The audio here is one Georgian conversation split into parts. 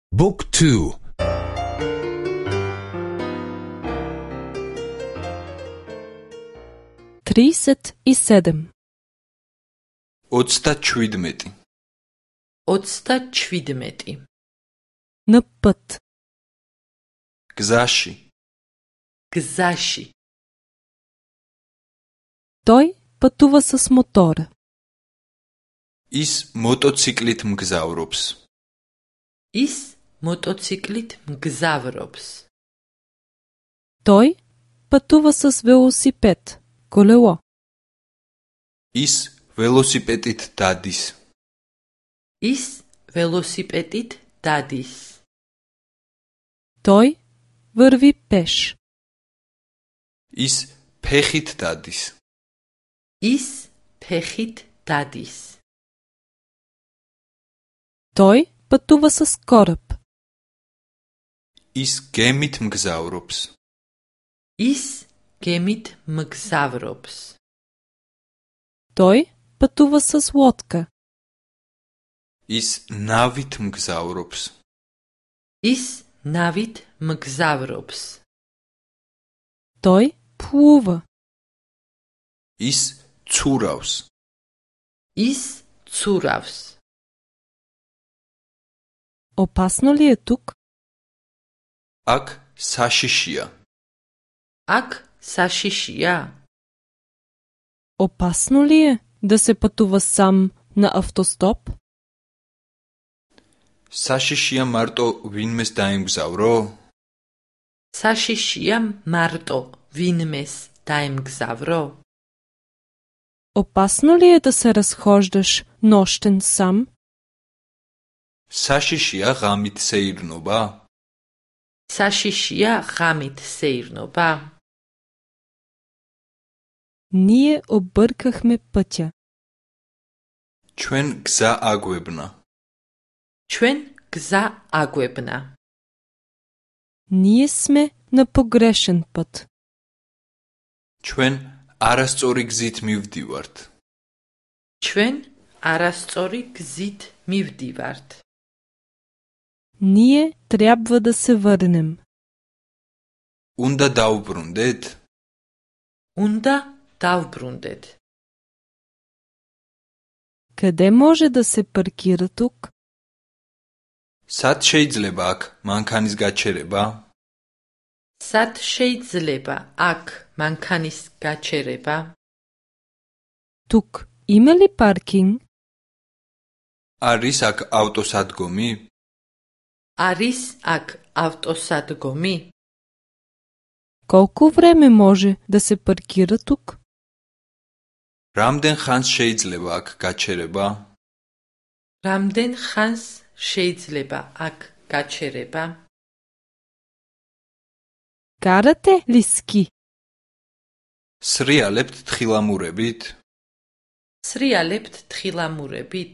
Book 2. 37. 27. 27. На път. Гзаши. Гзаши. Той пътува с мотора. Ის მოტოციკლით მგზავრობს. ის მოტოციკლით მგზავრობს. Той пътува с велосипед, колело. ის ველოსიპედით დადის. ის ველოსიპედით დადის. Той върви пеш. ის ფეხით დადის. ის ფეხით დადის. Той пътува с кораб. ის გემით მგზავრობს. ის გემით მგზავრობს. Той пътува с лодка. ის ნავით მგზავრობს. ის ნავით მგზავრობს. Той плува. ის ცურავს. ის ცურავს. Опасно ли е тук? აქ საშიშია. აქ საშიშია? Опасно ли е да се пътува сам на автостоп? საშიშია მარტო ვინმეს დაიმგზავრო? საშიშია მარტო ვინმეს დაემგზავრო? Опасно ли е да се разхождаш нощен сам? საშიშია ღამით სეირნობა? საშიშია ღამით სეირნობა? Ние объркахме пътя. ჩვენ გზა აგვებნა. ჩვენ გზა აგვებნა. Ние сме на погрешен път. ჩვენ არასწორი გზით მივდივართ. ჩვენ არასწორი გზით მივდივართ. Ние трябва да се върнем. უნდა დავბრუნდეთ? უნდა დავბრუნდეთ. Къде може да се паркира тук? სად შეიძლება აქ მანქანის გაჩერება? სად შეიძლება აქ მანქანის გაჩერება? Тук има ли паркинг? არის აქ ავტოსადგომი? არის აქ ავტოსადგომი? Колко време може да се паркира тук? რამდენ ხანს შეიძლება აქ გაჩერება? რამდენ ხანს შეიძლება აქ გაჩერება? Карате ли ски? სრიალებთ თხილამურებით? სრიალებთ თხილამურებით?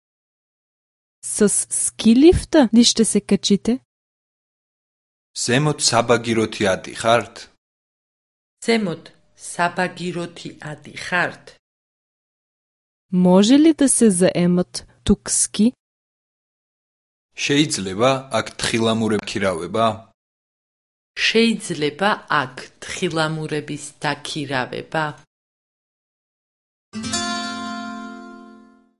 С ски лифта ли ще се качите? ზემოთ საბაგიროთი ადიხართ? ზემოთ საბაგიროთი ადიხართ? Може ли да се заемат тук ски? შეიძლება აქ თხილამურები ქირავება? შეიძლება აქ თხილამურების დაქირავება?